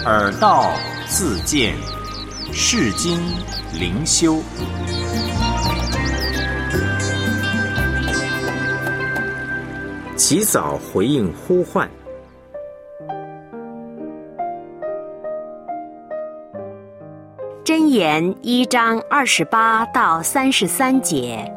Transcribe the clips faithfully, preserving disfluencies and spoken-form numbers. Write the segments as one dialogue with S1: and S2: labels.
S1: 耳道自见，世经灵修。
S2: 及早回应呼唤。
S3: 箴言一章二十八到三十三节。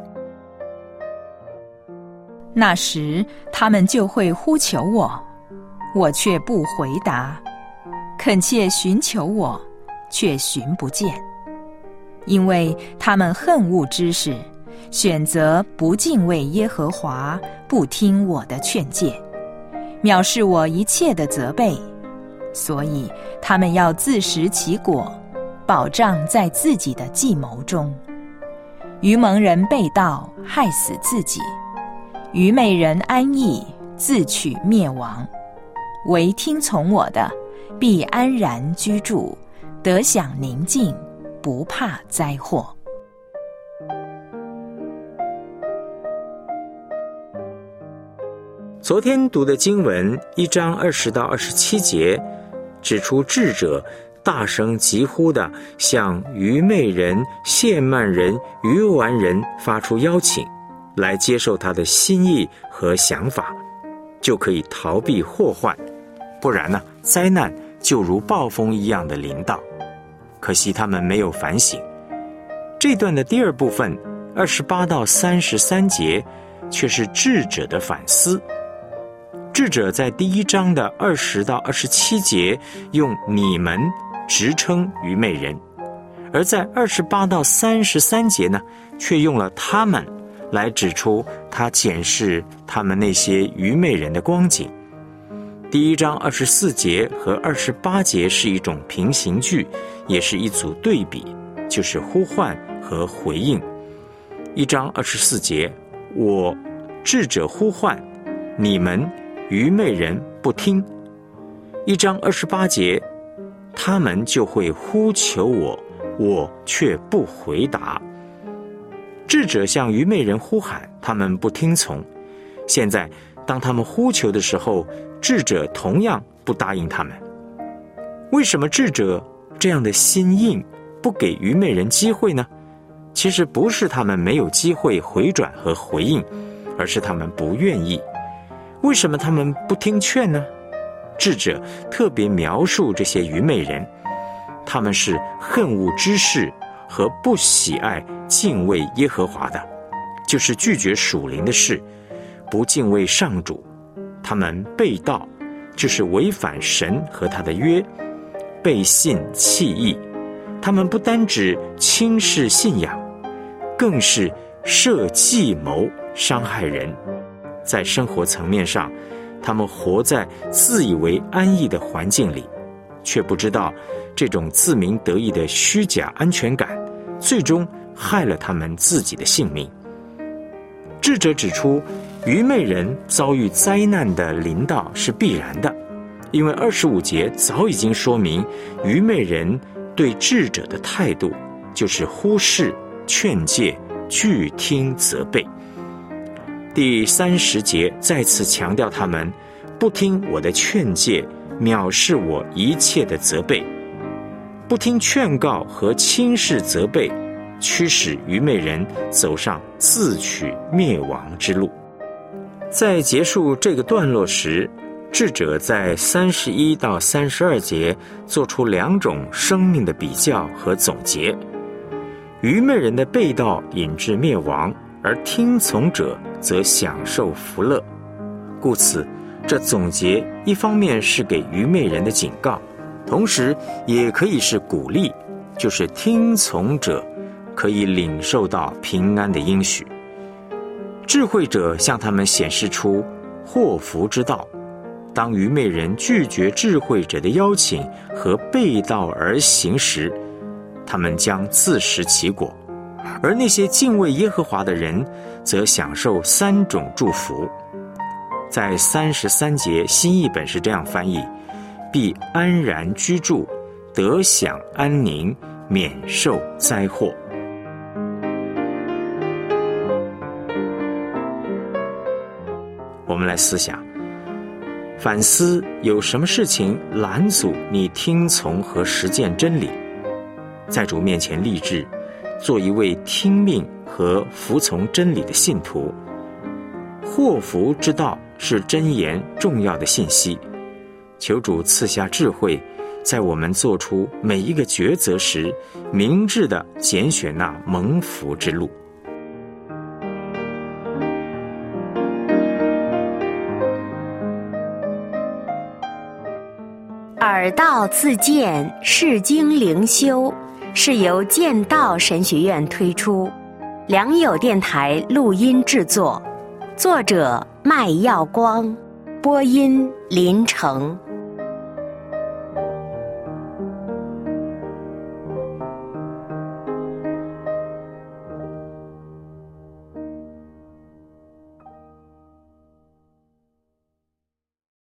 S4: 那时他们就会呼求我，我却不回答；恳切寻求我，却寻不见。因为他们恨恶知识，选择不敬畏耶和华，不听我的劝诫，藐视我一切的责备，所以他们要自食其果，保障在自己的计谋中。愚蒙人背道，害死自己；愚昧人安逸，自取灭亡。唯听从我的，必安然居住，得享宁静，不怕灾祸。
S2: 昨天读的经文一章二十到二十七节，指出智者大声疾呼地向愚昧人、亵慢人、愚顽人发出邀请，来接受他的心意和想法，就可以逃避祸患。不然呢，灾难就如暴风一样的临到。可惜他们没有反省。这段的第二部分二十八到三十三节却是智者的反思。智者在第一章的二十到二十七节用你们直称愚昧人，而在二十八到三十三节呢，却用了他们来指出他检视他们那些愚昧人的光景。第一章二十四节和二十八节是一种平行句，也是一组对比，就是呼唤和回应。一章二十四节，我智者呼唤，你们愚昧人不听。一章二十八节，他们就会呼求我，我却不回答。智者向愚昧人呼喊，他们不听从。现在当他们呼求的时候，智者同样不答应他们。为什么智者这样的心硬，不给愚昧人机会呢？其实不是他们没有机会回转和回应，而是他们不愿意。为什么他们不听劝呢？智者特别描述这些愚昧人，他们是恨恶知识和不喜爱敬畏耶和华的，就是拒绝属灵的事，不敬畏上主。他们背道，就是违反神和他的约，背信弃义。他们不单只轻视信仰，更是设计谋伤害人。在生活层面上，他们活在自以为安逸的环境里，却不知道这种自鸣得意的虚假安全感，最终害了他们自己的性命。智者指出，愚昧人遭遇灾难的临到是必然的，因为二十五节早已经说明，愚昧人对智者的态度就是忽视、劝诫、拒听责备。第三十节再次强调他们不听我的劝诫，藐视我一切的责备。不听劝告和轻视责备，驱使愚昧人走上自取灭亡之路。在结束这个段落时，智者在三十一到三十二节做出两种生命的比较和总结。愚昧人的背道引致灭亡，而听从者则享受福乐。故此，这总结一方面是给愚昧人的警告，同时也可以是鼓励，就是听从者可以领受到平安的应许。智慧者向他们显示出祸福之道，当愚昧人拒绝智慧者的邀请和背道而行时，他们将自食其果，而那些敬畏耶和华的人则享受三种祝福。在三十三节新译本是这样翻译：必安然居住，得享安宁，免受灾祸。我们来思想， 反思有什么事情拦阻你听从和实践真理，在主面前立志，做一位听命和服从真理的信徒。祸福之道是箴言重要的信息，求主赐下智慧，在我们做出每一个抉择时，明智地拣选那蒙福之路。
S3: 耳道自荐释经灵修是由剑道神学院推出，良友电台录音制作，作者麦耀光，播音林成。